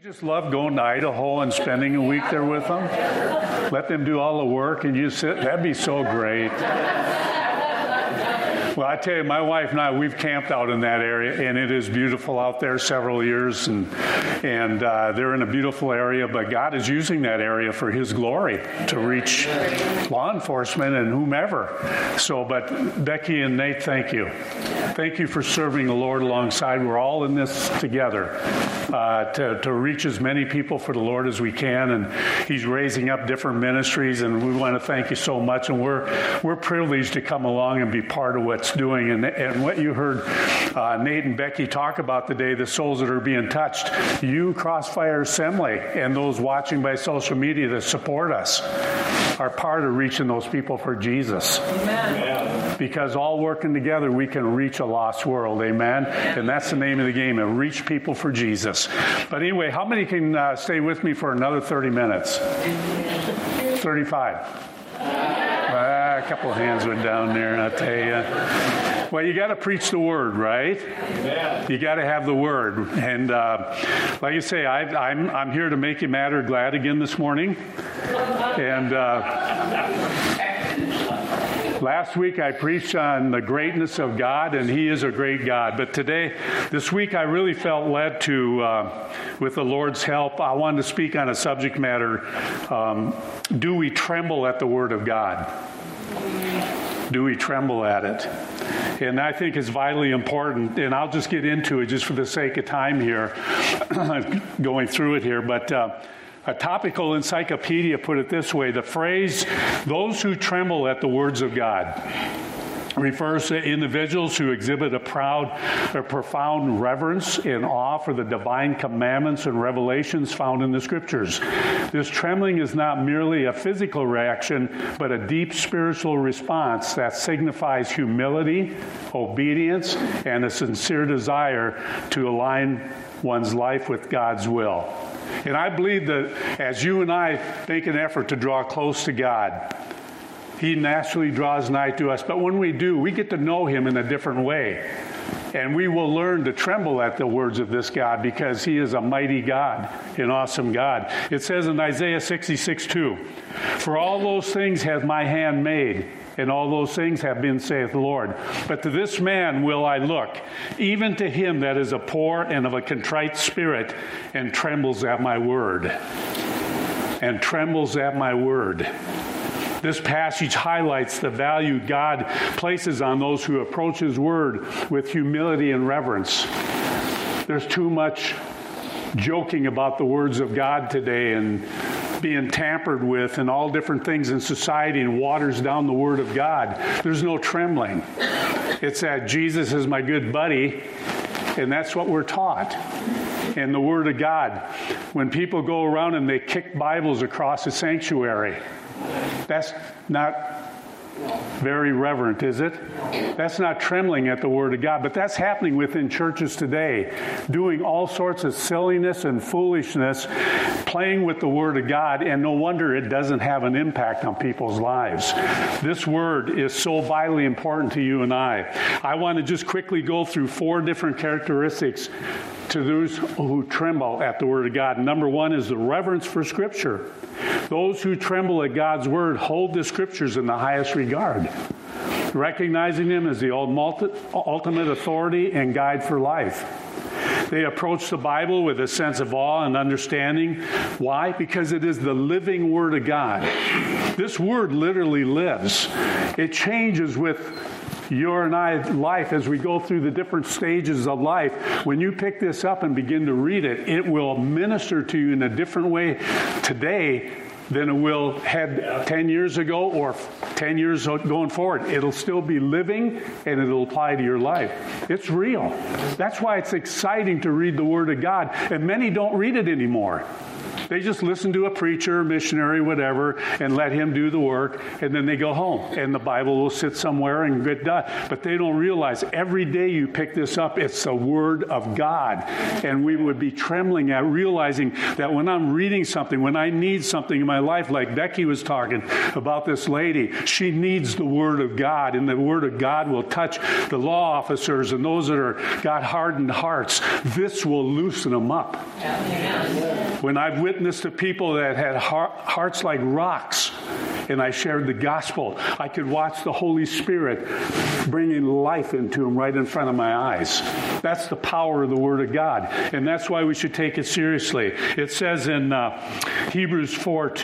Just love going to Idaho and spending a week there with them. Let them do all the work and you sit. That'd be so great. Well, I tell you, my wife and I, we've camped out in that area, and it is beautiful out there several years, and they're in a beautiful area, but God is using that area for His glory to reach law enforcement and whomever. So, but Becky and Nate, thank you. Thank you for serving the Lord alongside. We're all in this together to reach as many people for the Lord as we can, and He's raising up different ministries, and we want to thank you so much, and we're privileged to come along and be part of what's doing. And what you heard Nate and Becky talk about today, the souls that are being touched, you, Crossfire Assembly, and those watching by social media that support us are part of reaching those people for Jesus. Amen. Because all working together, we can reach a lost world. Amen. And that's the name of the game, and reach people for Jesus. But anyway, how many can stay with me for another 30 minutes? 35. A couple of hands went down there, I'll tell you. Well, you got to preach the word, right? Amen. You got to have the word. And like you say, I'm here to make you mad or glad again this morning. And last week I preached on the greatness of God, and He is a great God. But this week, I really felt led to, with the Lord's help, I wanted to speak on a subject matter. Do we tremble at the Word of God? Do we tremble at it? And I think it's vitally important, and I'll just get into it just for the sake of time here, going through it here. But a topical encyclopedia put it this way: the phrase, "those who tremble at the words of God," refers to individuals who exhibit a proud or profound reverence and awe for the divine commandments and revelations found in the Scriptures. This trembling is not merely a physical reaction, but a deep spiritual response that signifies humility, obedience, and a sincere desire to align one's life with God's will. And I believe that as you and I make an effort to draw close to God, He naturally draws nigh to us. But when we do, we get to know Him in a different way. And we will learn to tremble at the words of this God, because He is a mighty God, an awesome God. It says in Isaiah 66:2, "For all those things hath my hand made, and all those things have been, saith the Lord. But to this man will I look, even to him that is a poor and of a contrite spirit, and trembles at my word." And trembles at my word. This passage highlights the value God places on those who approach His word with humility and reverence. There's too much joking about the words of God today and being tampered with and all different things in society, and waters down the word of God. There's no trembling. It's that Jesus is my good buddy, and that's what we're taught. And the Word of God, when people go around and they kick Bibles across the sanctuary, that's not very reverent, is it? That's not trembling at the Word of God. But that's happening within churches today, doing all sorts of silliness and foolishness, playing with the Word of God, and no wonder it doesn't have an impact on people's lives. This Word is so vitally important to you and I. I want to just quickly go through 4 different characteristics to those who tremble at the Word of God. Number 1 is the reverence for Scripture. Those who tremble at God's Word hold the Scriptures in the highest regard, recognizing them as the ultimate authority and guide for life. They approach the Bible with a sense of awe and understanding. Why? Because it is the living Word of God. This Word literally lives. It changes with your and I life as we go through the different stages of life. When you pick this up and begin to read it, it will minister to you in a different way today than it will had 10 years ago or 10 years going forward. It'll still be living, and it'll apply to your life. It's real. That's why it's exciting to read the Word of God. And many don't read it anymore. They just listen to a preacher, missionary, whatever, and let him do the work, and then they go home. And the Bible will sit somewhere and get done. But they don't realize every day you pick this up, it's the Word of God. And we would be trembling at realizing that when I'm reading something, when I need something in my life, like Becky was talking about this lady, she needs the Word of God, and the Word of God will touch the law officers and those that got hardened hearts. This will loosen them up. When I've witnessed to people that had hearts like rocks, and I shared the gospel, I could watch the Holy Spirit bringing life into them right in front of my eyes. That's the power of the Word of God, and that's why we should take it seriously. It says in Hebrews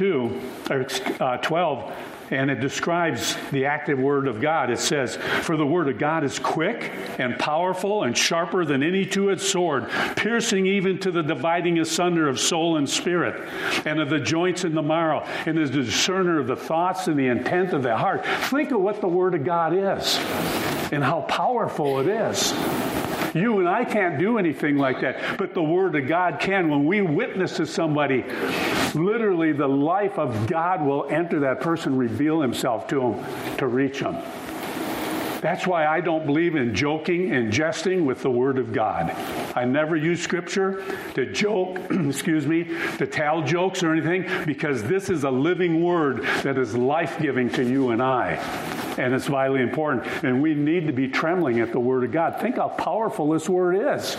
4:12, and it describes the active Word of God. It says, "For the Word of God is quick and powerful and sharper than any two-edged sword, piercing even to the dividing asunder of soul and spirit, and of the joints and the marrow, and is the discerner of the thoughts and the intent of the heart." Think of what the Word of God is and how powerful it is. You and I can't do anything like that, but the Word of God can. When we witness to somebody, literally the life of God will enter that person, reveal himself to them, to reach them. That's why I don't believe in joking and jesting with the Word of God. I never use Scripture to joke, to tell jokes or anything, because this is a living Word that is life-giving to you and I. And it's vitally important. And we need to be trembling at the Word of God. Think how powerful this Word is.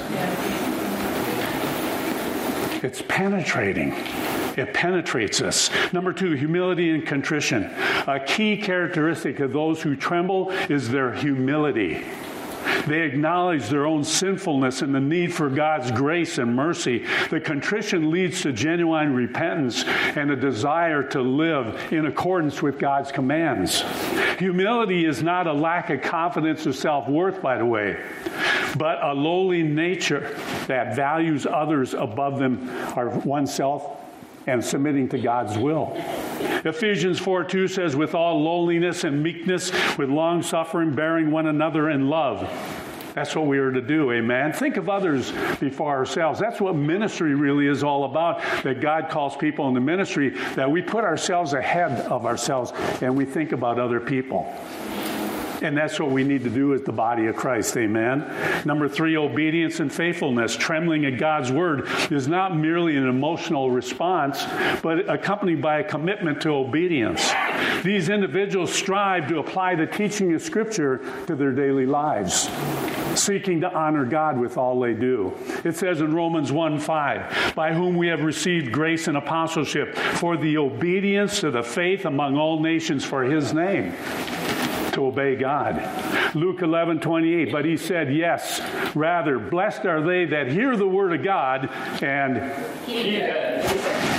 It's penetrating. It penetrates us. Number 2, humility and contrition. A key characteristic of those who tremble is their humility. They acknowledge their own sinfulness and the need for God's grace and mercy. The contrition leads to genuine repentance and a desire to live in accordance with God's commands. Humility is not a lack of confidence or self-worth, by the way, but a lowly nature that values others above them or oneself and submitting to God's will. Ephesians 4:2 says, "With all lowliness and meekness, with long-suffering, bearing one another in love." That's what we are to do, amen? Think of others before ourselves. That's what ministry really is all about, that God calls people in the ministry, that we put ourselves ahead of ourselves and we think about other people. And that's what we need to do as the body of Christ, amen? Number 3, obedience and faithfulness. Trembling at God's Word is not merely an emotional response, but accompanied by a commitment to obedience. These individuals strive to apply the teaching of Scripture to their daily lives, seeking to honor God with all they do. It says in Romans 1:5, "By whom we have received grace and apostleship for the obedience to the faith among all nations for His name." To obey God. Luke 11:28, "But he said, yes, rather, blessed are they that hear the word of God and keep it."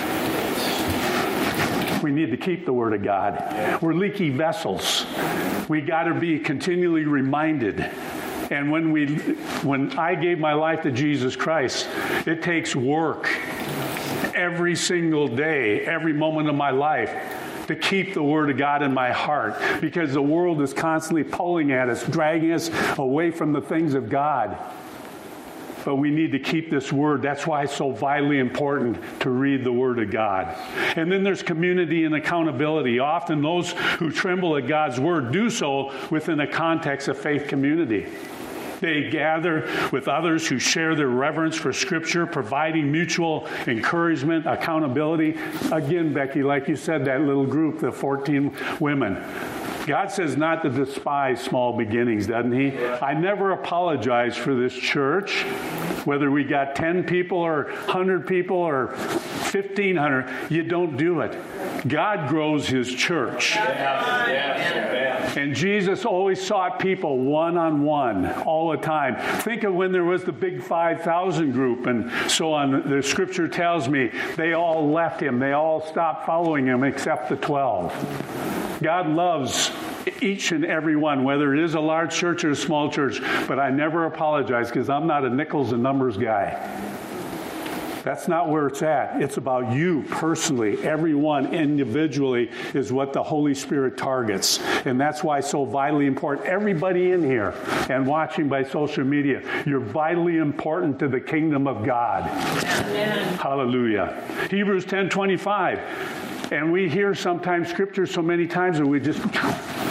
We need to keep the word of God. We're leaky vessels. We got to be continually reminded. And when I gave my life to Jesus Christ, it takes work every single day, every moment of my life, to keep the Word of God in my heart, because the world is constantly pulling at us, dragging us away from the things of God. But we need to keep this Word. That's why it's so vitally important to read the Word of God. And then there's community and accountability. Often those who tremble at God's Word do so within a context of faith community. They gather with others who share their reverence for Scripture, providing mutual encouragement, accountability. Again, Becky, like you said, that little group, the 14 women. God says not to despise small beginnings, doesn't He? I never apologize for this church, whether we got 10 people or 100 people or 1,500. You don't do it. God grows His church. And Jesus always sought people one-on-one all the time. Think of when there was the big 5,000 group and so on. The Scripture tells me they all left Him. They all stopped following Him except the 12. God loves each and every one, whether it is a large church or a small church. But I never apologize because I'm not a nickels and numbers guy. That's not where it's at. It's about you personally. Everyone individually is what the Holy Spirit targets. And that's why it's so vitally important. Everybody in here and watching by social media, you're vitally important to the kingdom of God. Amen. Hallelujah. Hebrews 10:25. And we hear sometimes Scripture so many times and we just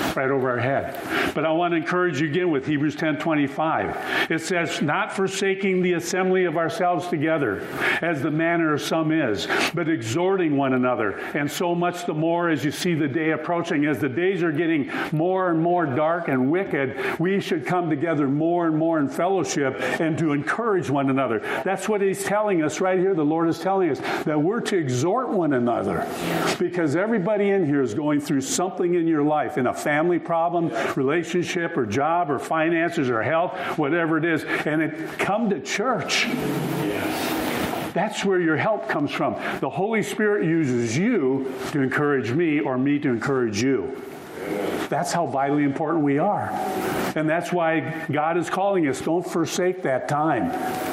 right over our head. But I want to encourage you again with Hebrews 10:25. It says, not forsaking the assembly of ourselves together, as the manner of some is, but exhorting one another. And so much the more as you see the day approaching. As the days are getting more and more dark and wicked, we should come together more and more in fellowship and to encourage one another. That's what he's telling us right here. The Lord is telling us that we're to exhort one another. Because everybody in here is going through something in your life, in a family problem, relationship, or job, or finances, or health, whatever it is. And come to church. That's where your help comes from. The Holy Spirit uses you to encourage me, or me to encourage you. That's how vitally important we are. And that's why God is calling us. Don't forsake that time.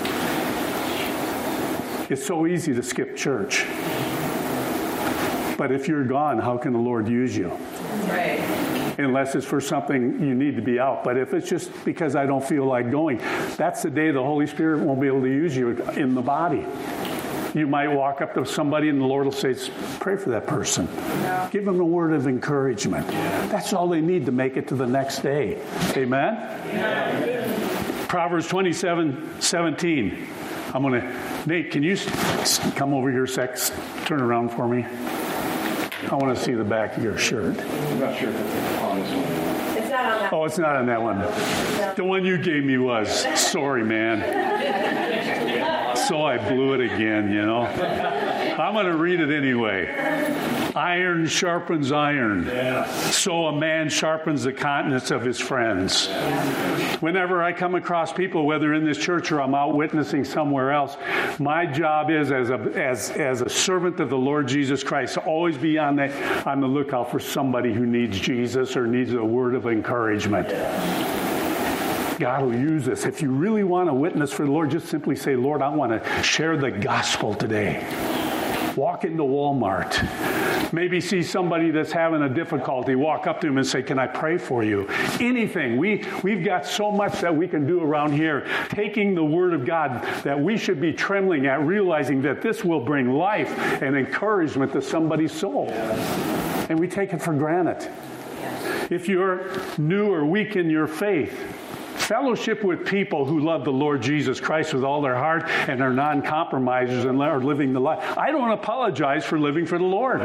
It's so easy to skip church. But if you're gone, how can the Lord use you? Right. Unless it's for something you need to be out. But if it's just because I don't feel like going, that's the day the Holy Spirit won't be able to use you in the body. You might walk up to somebody and the Lord will say, pray for that person. Yeah. Give them a word of encouragement. Yeah. That's all they need to make it to the next day. Amen? Yeah. Proverbs 27:17. Nate, can you come over here a sec? Turn around for me. I want to see the back of your shirt. I'm not sure if it's on this one. It's not on that one. Oh, it's not on that one. No. The one you gave me was. Sorry, man. So I blew it again, you know. I'm going to read it anyway. Iron sharpens iron. Yeah. So a man sharpens the countenance of his friends. Yeah. Whenever I come across people, whether in this church or I'm out witnessing somewhere else, my job is as a servant of the Lord Jesus Christ to always be on the lookout for somebody who needs Jesus or needs a word of encouragement. Yeah. God will use this. If you really want to witness for the Lord, just simply say, Lord, I want to share the gospel today. Walk into Walmart. Maybe see somebody that's having a difficulty. Walk up to them and say, can I pray for you? Anything. We've got so much that we can do around here. Taking the Word of God that we should be trembling at, realizing that this will bring life and encouragement to somebody's soul. And we take it for granted. If you're new or weak in your faith, fellowship with people who love the Lord Jesus Christ with all their heart and are non-compromisers and are living the life. I don't apologize for living for the Lord.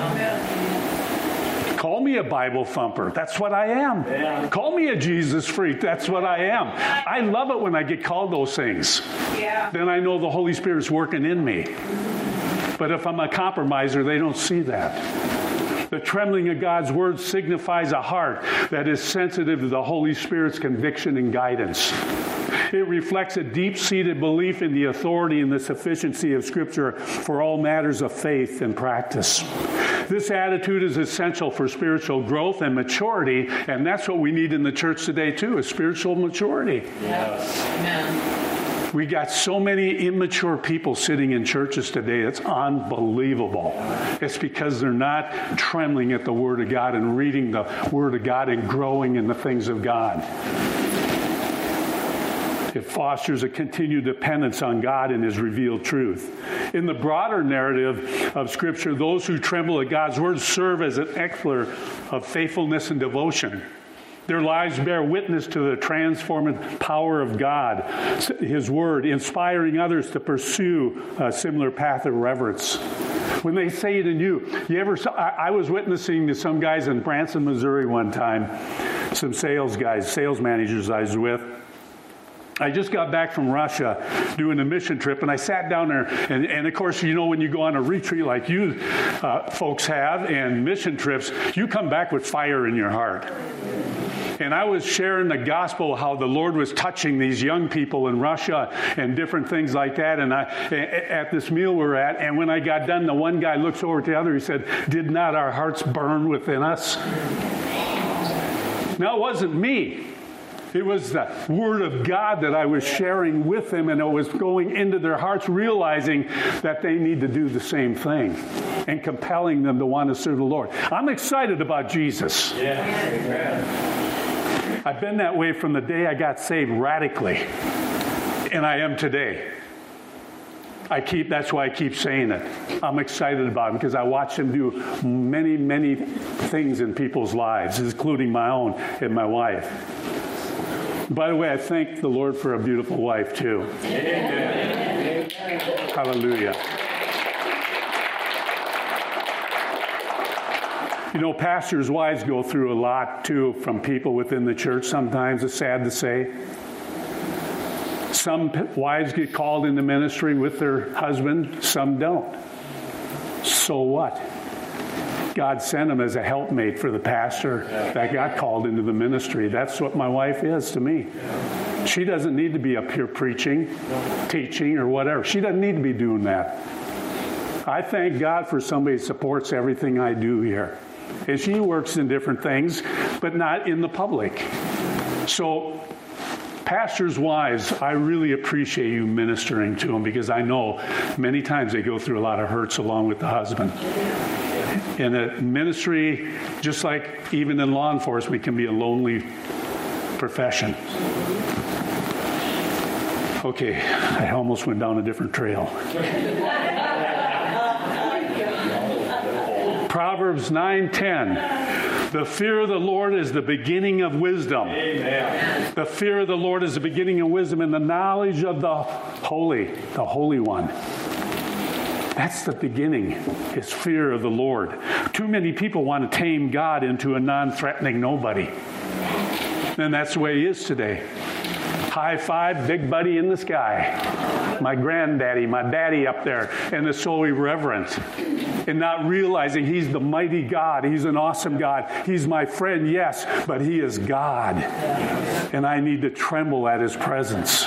Call me a Bible thumper. That's what I am. Yeah. Call me a Jesus freak. That's what I am. I love it when I get called those things. Yeah. Then I know the Holy Spirit's working in me. But if I'm a compromiser, they don't see that. The trembling of God's word signifies a heart that is sensitive to the Holy Spirit's conviction and guidance. It reflects a deep-seated belief in the authority and the sufficiency of Scripture for all matters of faith and practice. This attitude is essential for spiritual growth and maturity, and that's what we need in the church today too, is spiritual maturity. Yes. Amen. We got so many immature people sitting in churches today. It's unbelievable. It's because they're not trembling at the Word of God and reading the Word of God and growing in the things of God. It fosters a continued dependence on God and His revealed truth. In the broader narrative of Scripture, those who tremble at God's Word serve as an exemplar of faithfulness and devotion. Their lives bear witness to the transforming power of God, His Word, inspiring others to pursue a similar path of reverence. When they say it in you I was witnessing to some guys in Branson, Missouri one time, some sales managers I was with. I just got back from Russia doing a mission trip, and I sat down there, and of course, you know, when you go on a retreat like you folks have and mission trips, you come back with fire in your heart. And I was sharing the gospel, how the Lord was touching these young people in Russia and different things like that. And at this meal we're at, and when I got done, the one guy looks over at the other. He said, "Did not our hearts burn within us?" Now, it wasn't me. It was the Word of God that I was sharing with them, and it was going into their hearts, realizing that they need to do the same thing and compelling them to want to serve the Lord. I'm excited about Jesus. Yeah. Amen. I've been that way from the day I got saved radically, and I am today. That's why I keep saying it. I'm excited about him because I watch him do many, many things in people's lives, including my own and my wife. By the way, I thank the Lord for a beautiful wife, too. Amen. Hallelujah. You know, pastors' wives go through a lot, too, from people within the church sometimes, it's sad to say. Some wives get called into ministry with their husband, some don't. So what? God sent him as a helpmate for the pastor that got called into the ministry. That's what my wife is to me. She doesn't need to be up here preaching, teaching, or whatever. She doesn't need to be doing that. I thank God for somebody who supports everything I do here. And she works in different things, but not in the public. So, pastors' wives, I really appreciate you ministering to them because I know many times they go through a lot of hurts along with the husband. In a ministry, just like even in law enforcement, can be a lonely profession. Okay, I almost went down a different trail. Proverbs 9:10. The fear of the Lord is the beginning of wisdom. Amen. The fear of the Lord is the beginning of wisdom, and the knowledge of the Holy One. That's the beginning, is fear of the Lord. Too many people want to tame God into a non-threatening nobody. And that's the way he is today. High five, big buddy in the sky. My granddaddy, my daddy up there, and it's so irreverent. And not realizing he's the mighty God. He's an awesome God. He's my friend, yes, but he is God. And I need to tremble at his presence.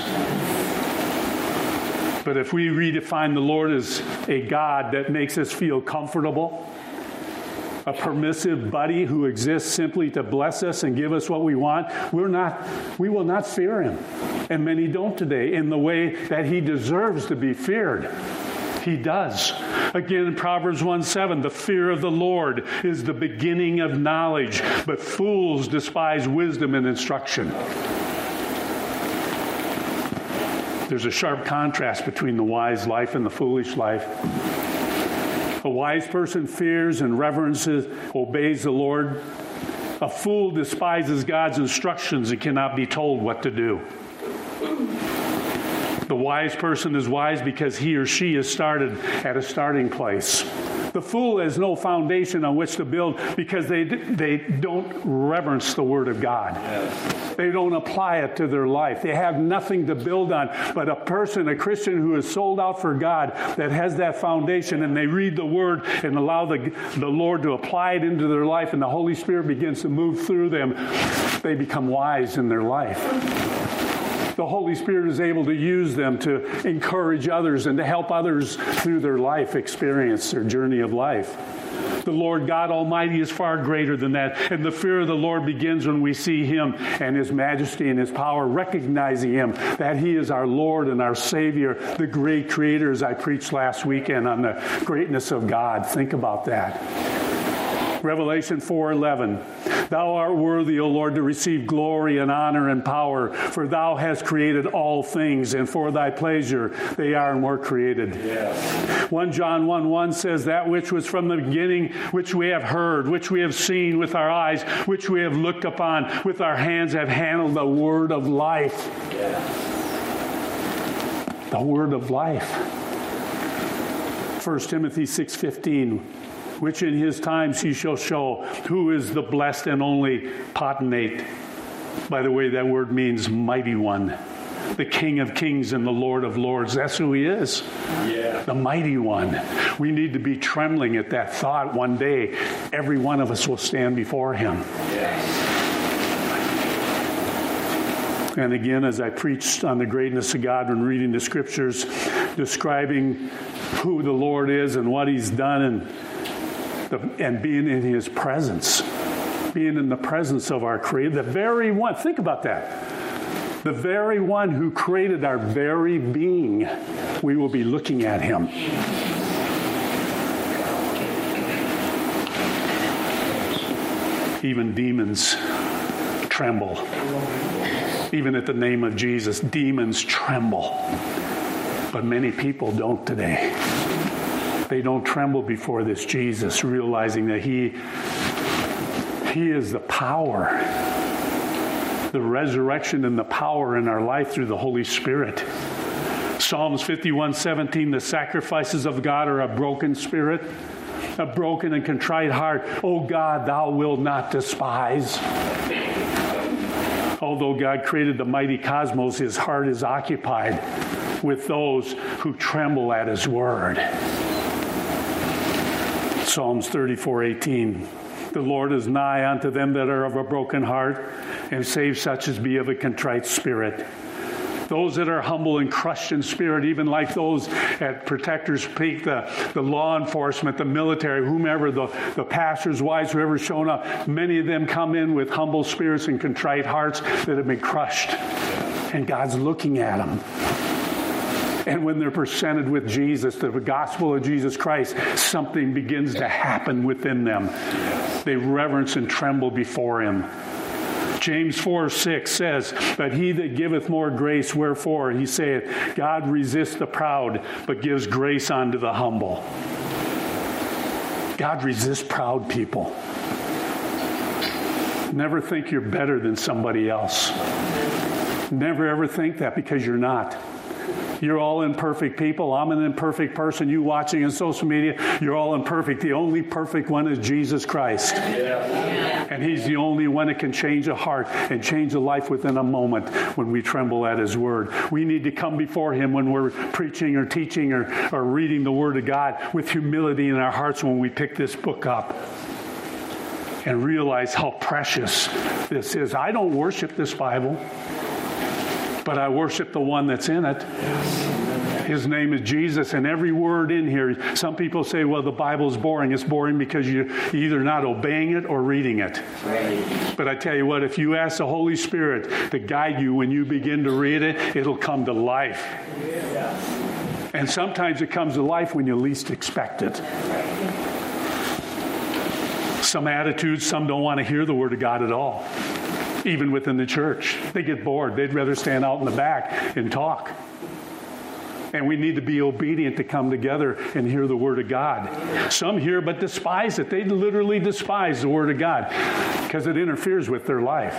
But if we redefine the Lord as a God that makes us feel comfortable, a permissive buddy who exists simply to bless us and give us what we want, we will not fear him. And many don't today in the way that he deserves to be feared. He does. Again, in Proverbs 1:7, the fear of the Lord is the beginning of knowledge, but fools despise wisdom and instruction. There's a sharp contrast between the wise life and the foolish life. A wise person fears and reverences, obeys the Lord. A fool despises God's instructions and cannot be told what to do. The wise person is wise because he or she has started at a starting place. The fool has no foundation on which to build because they don't reverence the Word of God. Yes. They don't apply it to their life. They have nothing to build on. But a Christian who is sold out for God, that has that foundation, and they read the Word and allow the Lord to apply it into their life, and the Holy Spirit begins to move through them, they become wise in their life. The Holy Spirit is able to use them to encourage others and to help others through their life experience, their journey of life. The Lord God Almighty is far greater than that. And the fear of the Lord begins when we see him and his majesty and his power, recognizing him, that he is our Lord and our Savior, the great creator, as I preached last weekend on the greatness of God. Think about that. Revelation 4:11. Thou art worthy, O Lord, to receive glory and honor and power, for thou hast created all things, and for thy pleasure they are and were created. Yes. 1 John 1:1 says, that which was from the beginning, which we have heard, which we have seen with our eyes, which we have looked upon, with our hands have handled the word of life. Yes. The word of life. 1 Timothy 6:15. Which in his times he shall show who is the blessed and only potentate. By the way, that word means mighty one. The King of kings and the Lord of lords. That's who he is. Yeah. The mighty one. We need to be trembling at that thought. One day, every one of us will stand before him. Yeah. And again, as I preached on the greatness of God when reading the scriptures, describing who the Lord is and what he's done, and being in his presence, being in the presence of our Creator, the very one, think about that, the very one who created our very being, we will be looking at him. Even demons tremble. Even at the name of Jesus, demons tremble. But many people don't today. They don't tremble before this Jesus, realizing that He is the power, the resurrection and the power in our life through the Holy Spirit. Psalms 51:17, the sacrifices of God are a broken spirit, a broken and contrite heart. O God, thou wilt not despise. Although God created the mighty cosmos, His heart is occupied with those who tremble at His word. Psalms 34:18, the Lord is nigh unto them that are of a broken heart, and save such as be of a contrite spirit. Those that are humble and crushed in spirit, even like those at Protectors Peak, the law enforcement, the military, whomever, the pastors' wives, whoever's shown up, many of them come in with humble spirits and contrite hearts that have been crushed. And God's looking at them. And when they're presented with Jesus, the gospel of Jesus Christ, something begins to happen within them. They reverence and tremble before Him. James 4:6 says, but He that giveth more grace, wherefore He saith, God resists the proud, but gives grace unto the humble. God resists proud people. Never think you're better than somebody else. Never ever think that, because you're not. You're all imperfect people. I'm an imperfect person. You watching on social media, you're all imperfect. The only perfect one is Jesus Christ. Yeah. And He's the only one that can change a heart and change a life within a moment when we tremble at His word. We need to come before Him when we're preaching or teaching or reading the Word of God with humility in our hearts when we pick this book up and realize how precious this is. I don't worship this Bible, but I worship the one that's in it. His name is Jesus, and every word in here, some people say, well, the Bible's boring. It's boring because you're either not obeying it or reading it. Right. But I tell you what, if you ask the Holy Spirit to guide you when you begin to read it, it'll come to life. Yeah. And sometimes it comes to life when you least expect it. Some attitudes, some don't want to hear the Word of God at all. Even within the church. They get bored. They'd rather stand out in the back and talk. And we need to be obedient to come together and hear the Word of God. Some hear but despise it. They literally despise the Word of God because it interferes with their life.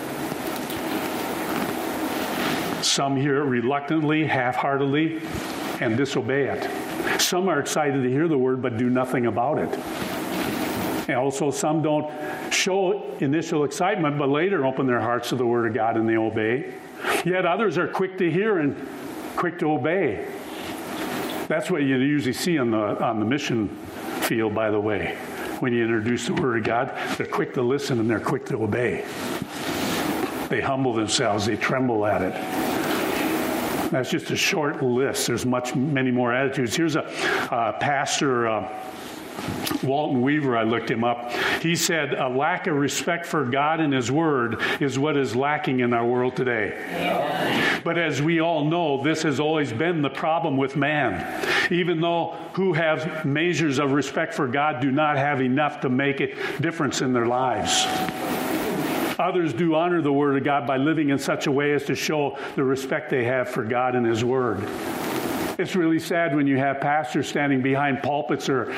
Some hear it reluctantly, half-heartedly, and disobey it. Some are excited to hear the Word but do nothing about it. And also some don't show initial excitement, but later open their hearts to the Word of God and they obey. Yet others are quick to hear and quick to obey. That's what you usually see on the mission field, by the way. When you introduce the Word of God, they're quick to listen and they're quick to obey. They humble themselves. They tremble at it. That's just a short list. There's many more attitudes. Here's a pastor, Walton Weaver, I looked him up. He said, a lack of respect for God and His Word is what is lacking in our world today. Amen. But as we all know, this has always been the problem with man. Even though who have measures of respect for God do not have enough to make a difference in their lives. Others do honor the Word of God by living in such a way as to show the respect they have for God and His Word. It's really sad when you have pastors standing behind pulpits or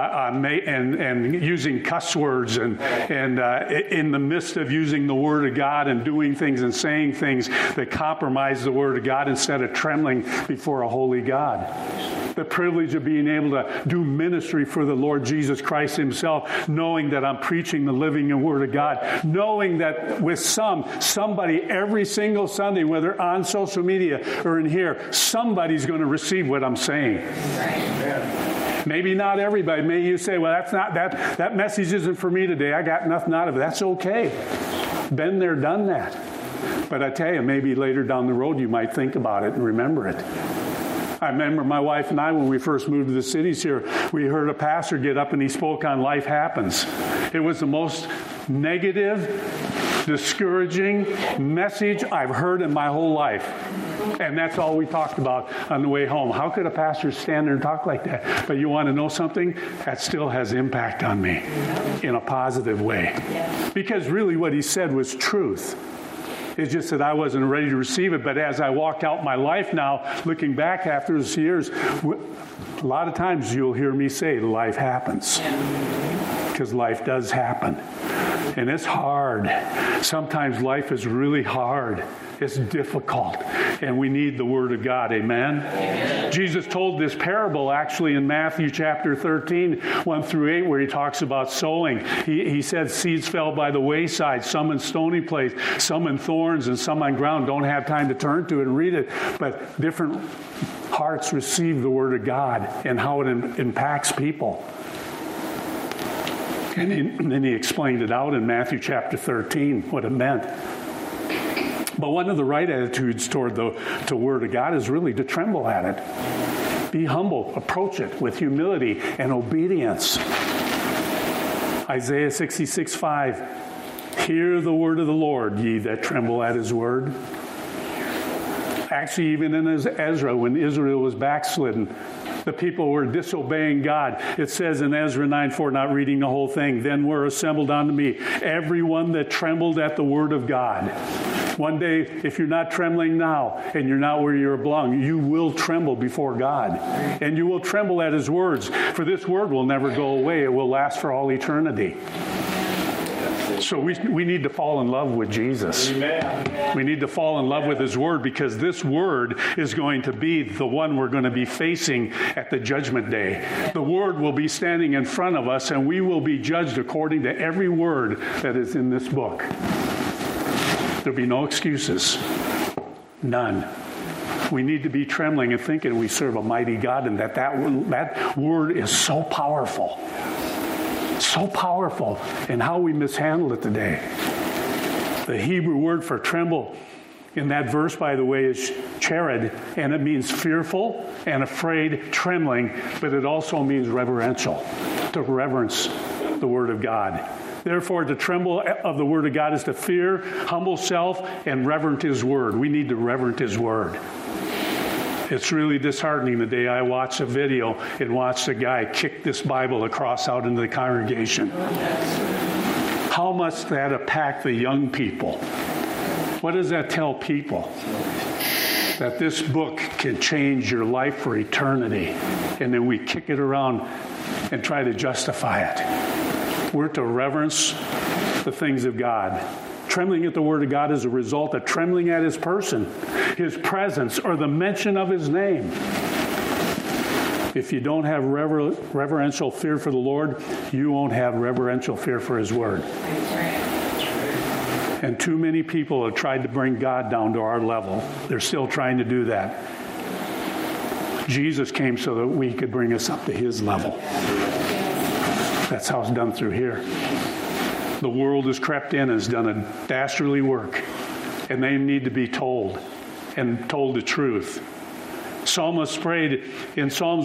and using cuss words and in the midst of using the Word of God and doing things and saying things that compromise the Word of God instead of trembling before a holy God. The privilege of being able to do ministry for the Lord Jesus Christ Himself, knowing that I'm preaching the living Word of God, knowing that with somebody every single Sunday, whether on social media or in here, somebody's going to receive what I'm saying. Right. Maybe not everybody. Maybe you say, well, that's not that message isn't for me today. I got nothing out of it. That's okay. Been there, done that. But I tell you, maybe later down the road you might think about it and remember it. I remember my wife and I, when we first moved to the cities here, we heard a pastor get up and he spoke on Life Happens. It was the most negative, discouraging message I've heard in my whole life. And that's all we talked about on the way home. How could a pastor stand there and talk like that? But you want to know something? That still has impact on me in a positive way. Because really what he said was truth. It's just that I wasn't ready to receive it. But as I walk out my life now, looking back after those years, a lot of times you'll hear me say life happens. Because life does happen. And it's hard. Sometimes life is really hard. It's difficult. And we need the Word of God. Amen? Amen. Jesus told this parable actually in Matthew chapter 13, 1 through 8, where he talks about sowing. He said seeds fell by the wayside, some in stony place, some in thorns, and some on ground. Don't have time to turn to it and read it. But different hearts receive the Word of God and how it impacts people. And then he explained it out in Matthew chapter 13, what it meant. But one of the right attitudes toward the Word of God is really to tremble at it. Be humble. Approach it with humility and obedience. Isaiah 66:5. Hear the word of the Lord, ye that tremble at his word. Actually, even in Ezra, when Israel was backslidden, the people were disobeying God. It says in Ezra 9:4, not reading the whole thing, then were assembled unto me everyone that trembled at the word of God. One day, if you're not trembling now and you're not where you belong, you will tremble before God. And you will tremble at his words. For this word will never go away. It will last for all eternity. So we need to fall in love with Jesus. Amen. We need to fall in love with his word, because this word is going to be the one we're going to be facing at the judgment day. The word will be standing in front of us, and we will be judged according to every word that is in this book. There'll be no excuses. None. We need to be trembling and thinking we serve a mighty God, and that word is so powerful. So powerful in how we mishandle it today. The Hebrew word for tremble in that verse, by the way, is chared, and it means fearful and afraid, trembling, but it also means reverential, to reverence the Word of God. Therefore, to tremble of the Word of God is to fear, humble self, and reverent his Word. We need to reverent his Word. It's really disheartening the day I watched a video and watched a guy kick this Bible across out into the congregation. How must that impact the young people? What does that tell people? That this book can change your life for eternity. And then we kick it around and try to justify it. We're to reverence the things of God. Trembling at the Word of God is a result of trembling at his person, his presence, or the mention of his name. If you don't have reverential fear for the Lord, you won't have reverential fear for his Word. And too many people have tried to bring God down to our level. They're still trying to do that. Jesus came so that we could bring us up to his level. That's how it's done through here. The world has crept in and has done a dastardly work, and they need to be told, and told the truth. Psalmist prayed in Psalms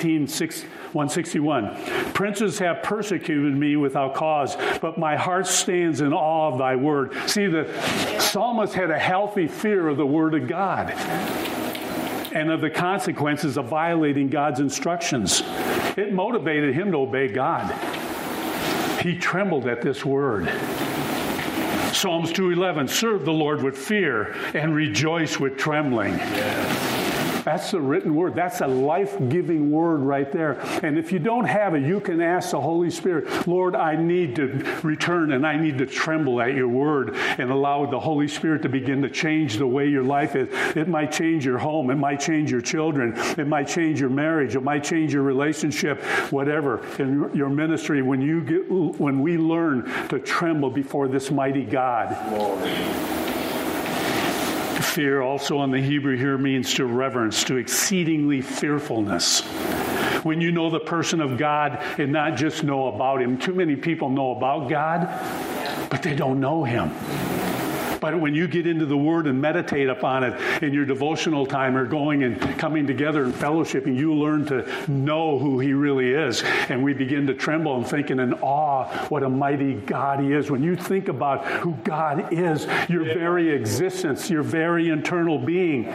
161, princes have persecuted me without cause, but my heart stands in awe of thy word. See, the psalmist had a healthy fear of the Word of God and of the consequences of violating God's instructions. It motivated him to obey God. He trembled at this word. Psalms 2:11, serve the Lord with fear and rejoice with trembling. Yeah. That's the written word. That's a life-giving word right there. And if you don't have it, you can ask the Holy Spirit, Lord, I need to return and I need to tremble at your word, and allow the Holy Spirit to begin to change the way your life is. It might change your home. It might change your children. It might change your marriage. It might change your relationship, whatever, in your ministry, when we learn to tremble before this mighty God. Lord. Fear also in the Hebrew here means to reverence, to exceedingly fearfulness. When you know the person of God and not just know about him. Too many people know about God, but they don't know him. But when you get into the Word and meditate upon it in your devotional time, or going and coming together and fellowshipping, you learn to know who he really is. And we begin to tremble and think in awe what a mighty God he is. When you think about who God is, your very existence, your very internal being,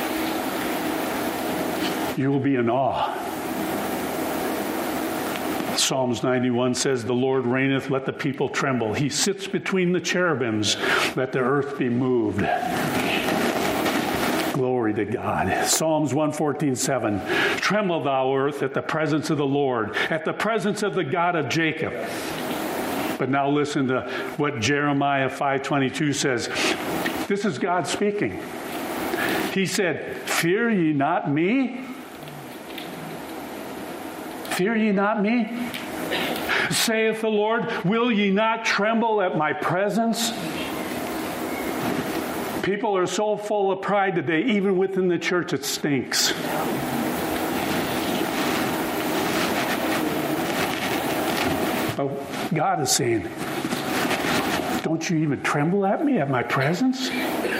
you will be in awe. Psalms 91 says, the Lord reigneth, let the people tremble. He sits between the cherubims, let the earth be moved. Glory to God. Psalms 114:7. Tremble thou earth at the presence of the Lord, at the presence of the God of Jacob. But now listen to what Jeremiah 5:22 says. This is God speaking. He said, fear ye not me? Fear ye not me? Saith the Lord, will ye not tremble at my presence? People are so full of pride today, even within the church, it stinks. But God is saying, don't you even tremble at me, at my presence?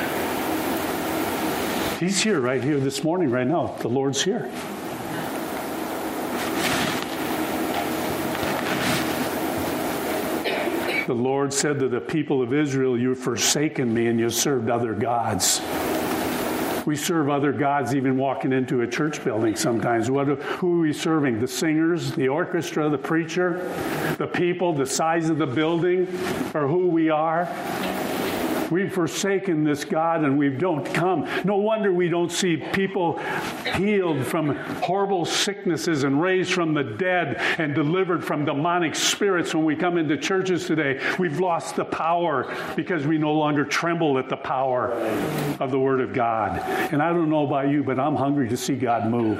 He's here, right here this morning, right now. The Lord's here. The Lord said to the people of Israel, you've forsaken me and you've served other gods. We serve other gods even walking into a church building sometimes. Who are we serving? The singers, the orchestra, the preacher, the people, the size of the building, or who we are? We've forsaken this God and we don't come. No wonder we don't see people healed from horrible sicknesses and raised from the dead and delivered from demonic spirits when we come into churches today. We've lost the power because we no longer tremble at the power of the Word of God. And I don't know about you, but I'm hungry to see God move.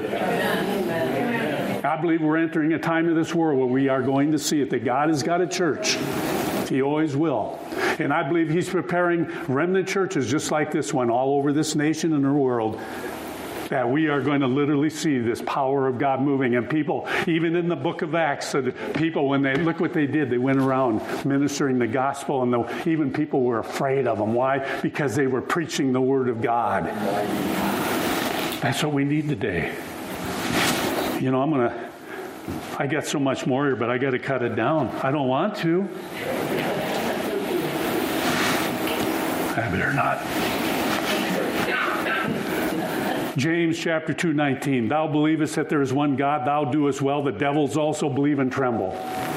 I believe we're entering a time in this world where we are going to see it, that God has got a church. He always will. And I believe He's preparing remnant churches just like this one all over this nation and the world, that we are going to literally see this power of God moving. And people, even in the book of Acts, the people, when they look what they did, they went around ministering the gospel, and even people were afraid of them. Why? Because they were preaching the Word of God. That's what we need today. You know, I got so much more here, but I got to cut it down. I don't want to. I better not. James chapter 2:19. Thou believest that there is one God, thou doest well. The devils also believe and tremble.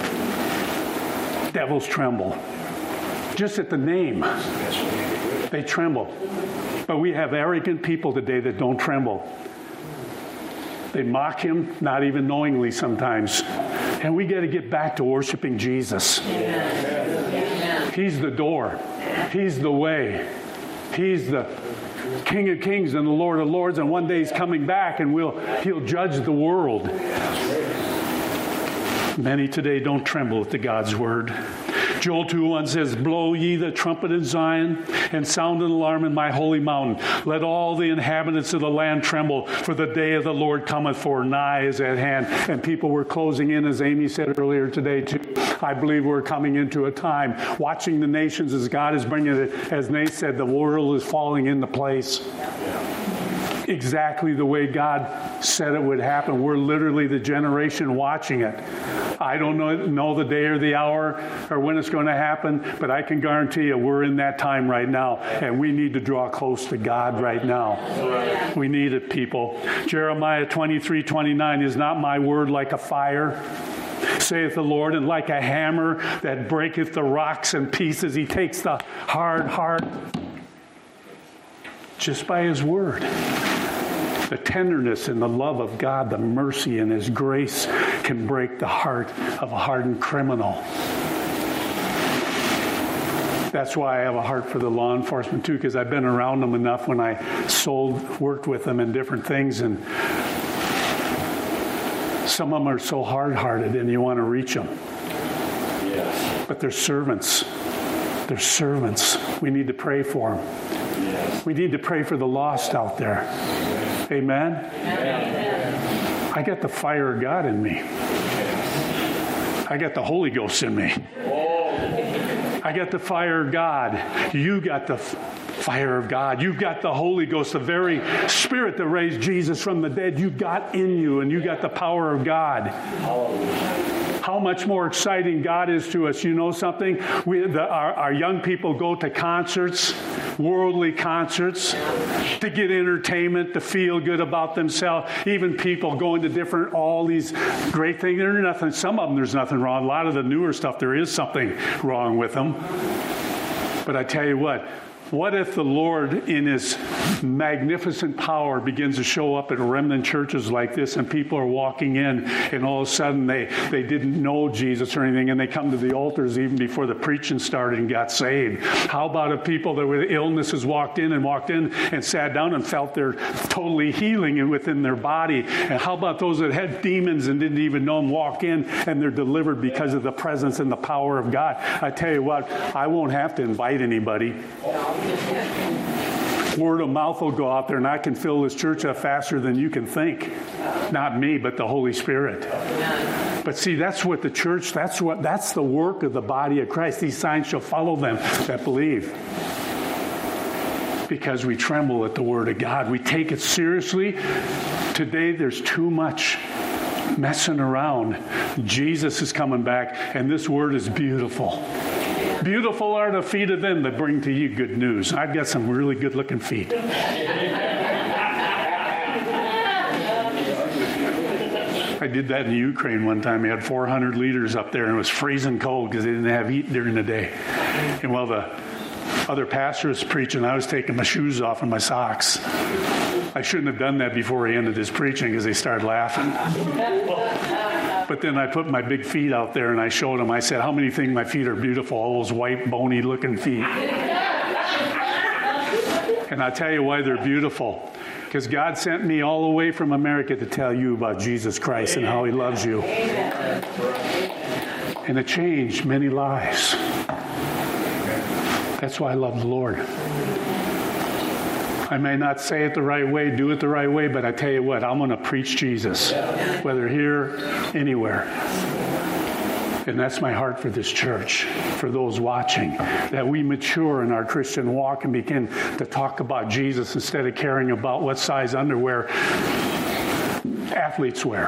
Devils tremble. Just at the name, they tremble. But we have arrogant people today that don't tremble. They mock Him, not even knowingly sometimes. And we got to get back to worshiping Jesus. He's the door. He's the way. He's the King of Kings and the Lord of Lords. And one day He's coming back and He'll judge the world. Many today don't tremble at the God's word. Joel 2:1 says, blow ye the trumpet in Zion, and sound an alarm in my holy mountain. Let all the inhabitants of the land tremble, for the day of the Lord cometh, for nigh is at hand. And people were closing in, as Amy said earlier today, too. I believe we're coming into a time, watching the nations as God is bringing it. As Nate said, the world is falling into place. Exactly the way God said it would happen. We're literally the generation watching it. I don't know the day or the hour or when it's going to happen, but I can guarantee you we're in that time right now, and we need to draw close to God right now. We need it, people. Jeremiah 23:29, is not my word like a fire, saith the Lord, and like a hammer that breaketh the rocks in pieces? He takes the hard heart just by His word. The tenderness and the love of God, the mercy and His grace can break the heart of a hardened criminal. That's why I have a heart for the law enforcement too, because I've been around them enough when I worked with them in different things, and some of them are so hard-hearted and you want to reach them. Yes. But they're servants. They're servants. We need to pray for them. Yes. We need to pray for the lost out there. Amen? Amen. I got the fire of God in me. I got the Holy Ghost in me. I got the fire of God. You got the fire of God. You've got the Holy Ghost, the very Spirit that raised Jesus from the dead. You've got in you, and you got the power of God. How much more exciting God is to us. You know something? Our young people go to concerts, worldly concerts, to get entertainment, to feel good about themselves. Even people going to all these great things. There's nothing. Some of them, there's nothing wrong. A lot of the newer stuff, there is something wrong with them. But I tell you what if the Lord in His magnificent power begins to show up at remnant churches like this, and people are walking in, and all of a sudden they didn't know Jesus or anything, and they come to the altars even before the preaching started and got saved? How about if people that with illnesses walked in and sat down and felt their totally healing within their body? And how about those that had demons and didn't even know them walk in and they're delivered because of the presence and the power of God? I tell you what, I won't have to invite anybody. Word of mouth will go out there, and I can fill this church up faster than you can think. Not me, but the Holy Spirit. But see, that's what the church, that's the work of the body of Christ. These signs shall follow them that believe. Because we tremble at the Word of God. We take it seriously. Today, there's too much messing around. Jesus is coming back, and this Word is beautiful. Beautiful are the feet of them that bring to you good news. I've got some really good-looking feet. I did that in Ukraine one time. We had 400 leaders up there, and it was freezing cold because they didn't have heat during the day. And while the other pastor was preaching, I was taking my shoes off and my socks. I shouldn't have done that before he ended his preaching because they started laughing. But then I put my big feet out there and I showed them. I said, how many think my feet are beautiful? All those white, bony looking feet. And I tell you why they're beautiful. Because God sent me all the way from America to tell you about Jesus Christ and how He loves you. And it changed many lives. That's why I love the Lord. I may not say it the right way, do it the right way, but I tell you what, I'm going to preach Jesus, whether here, anywhere. And that's my heart for this church, for those watching, that we mature in our Christian walk and begin to talk about Jesus instead of caring about what size underwear athletes wear.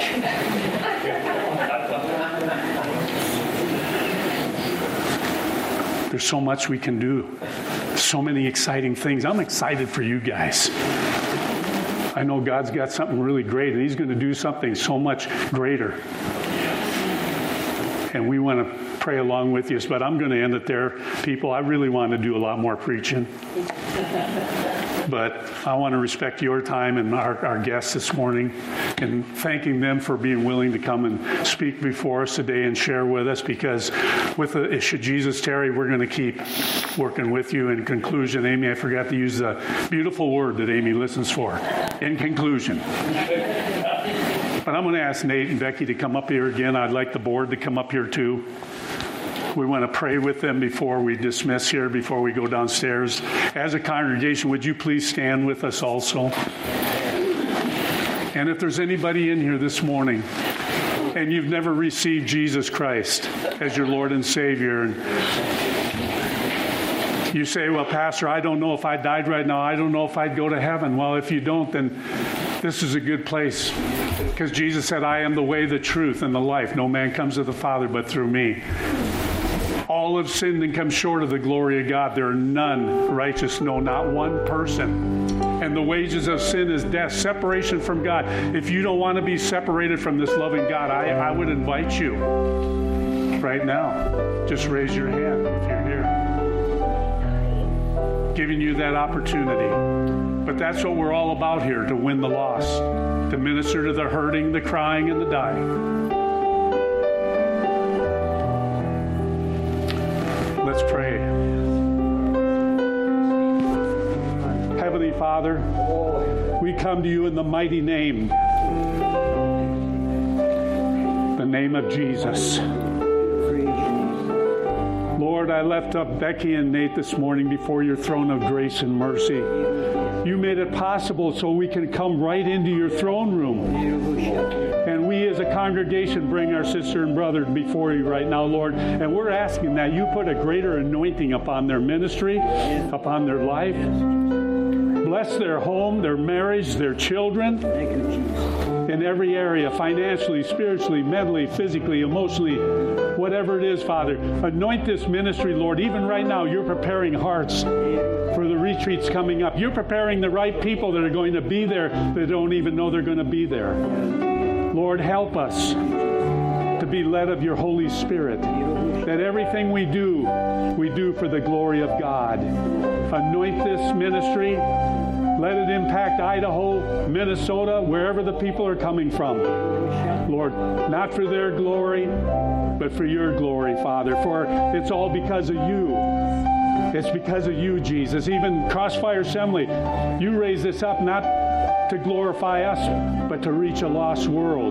There's so much we can do. So many exciting things. I'm excited for you guys. I know God's got something really great, and He's going to do something so much greater. And we want to pray along with you. But I'm going to end it there, people. I really want to do a lot more preaching. But I want to respect your time and our guests this morning, and thanking them for being willing to come and speak before us today and share with us, because should Jesus tarry, we're going to keep working with you. In conclusion, Amy, I forgot to use the beautiful word that Amy listens for. In conclusion. But I'm going to ask Nate and Becky to come up here again. I'd like the board to come up here too. We want to pray with them before we dismiss here, before we go downstairs. As a congregation, would you please stand with us also? And if there's anybody in here this morning and you've never received Jesus Christ as your Lord and Savior, and you say, well, Pastor, I don't know if I died right now. I don't know if I'd go to heaven. Well, if you don't, then this is a good place. Because Jesus said, I am the way, the truth, and the life. No man comes to the Father but through me. All have sinned and come short of the glory of God. There are none righteous, no, not one person. And the wages of sin is death, separation from God. If you don't want to be separated from this loving God, I would invite you right now. Just raise your hand if you're here. Giving you that opportunity. But that's what we're all about here, to win the lost, to minister to the hurting, the crying, and the dying. Let's pray. Heavenly Father, we come to you in the mighty name, the name of Jesus. Lord, I left up Becky and Nate this morning before your throne of grace and mercy. You made it possible so we can come right into your throne room. And we as as a congregation bring our sister and brother before you right now, Lord, and we're asking that you put a greater anointing upon their ministry, upon their life. Bless their home, their marriage, their children. Thank you, Jesus. In every area, financially, spiritually, mentally, physically, emotionally, whatever it is, Father. Anoint this ministry, Lord. Even right now, you're preparing hearts for the retreats coming up. You're preparing the right people that are going to be there that don't even know they're going to be there. Lord, help us to be led of your Holy Spirit, that everything we do for the glory of God. Anoint this ministry. Let it impact Idaho, Minnesota, wherever the people are coming from. Lord, not for their glory, but for your glory, Father, for it's all because of you. It's because of you, Jesus. Even Crossfire Assembly, you raised this up not to glorify us, but to reach a lost world.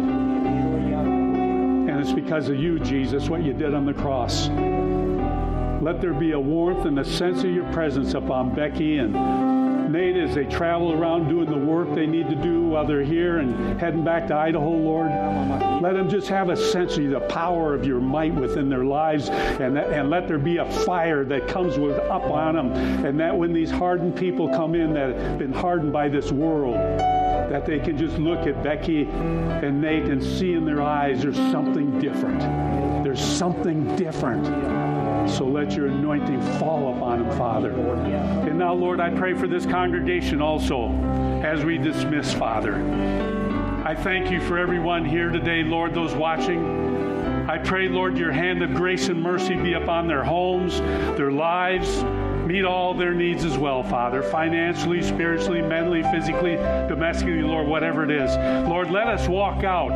And it's because of you, Jesus, what you did on the cross. Let there be a warmth and a sense of your presence upon Becky and Nate as they travel around doing the work they need to do while they're here and heading back to Idaho, Lord. Let them just have a sense of the power of your might within their lives, and let there be a fire that comes up on them, and that when these hardened people come in that have been hardened by this world, that they can just look at Becky and Nate and see in their eyes there's something different. There's something different. So let your anointing fall upon them, Father. And now, Lord, I pray for this congregation also as we dismiss, Father. I thank you for everyone here today, Lord, those watching. I pray, Lord, your hand of grace and mercy be upon their homes, their lives. Meet all their needs as well, Father, financially, spiritually, mentally, physically, domestically, Lord, whatever it is. Lord, let us walk out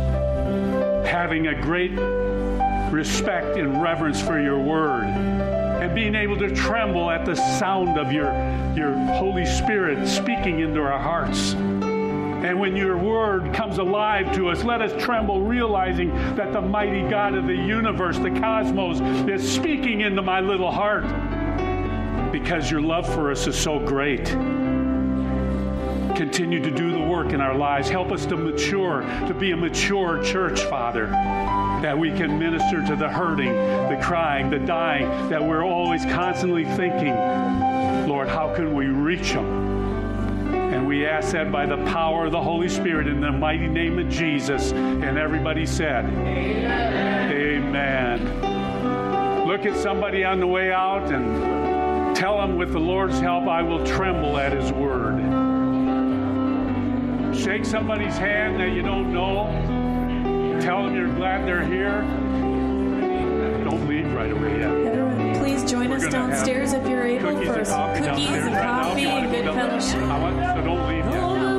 having a great respect and reverence for your word, and being able to tremble at the sound of your Holy Spirit speaking into our hearts. And when your word comes alive to us, let us tremble, realizing that the mighty God of the universe, the cosmos, is speaking into my little heart, because your love for us is so great. Continue to do the work in our lives. Help us to mature, to be a mature church, Father, that we can minister to the hurting, the crying, the dying, that we're always constantly thinking, Lord, how can we reach them? And we ask that by the power of the Holy Spirit in the mighty name of Jesus. And everybody said, Amen. Amen. Look at somebody on the way out and tell them, with the Lord's help, I will tremble at his word. Shake somebody's hand that you don't know. Tell them you're glad they're here. Don't leave right away yet. Everyone, please join us downstairs if you're able for cookies and coffee and good fellowship. So don't leave yet.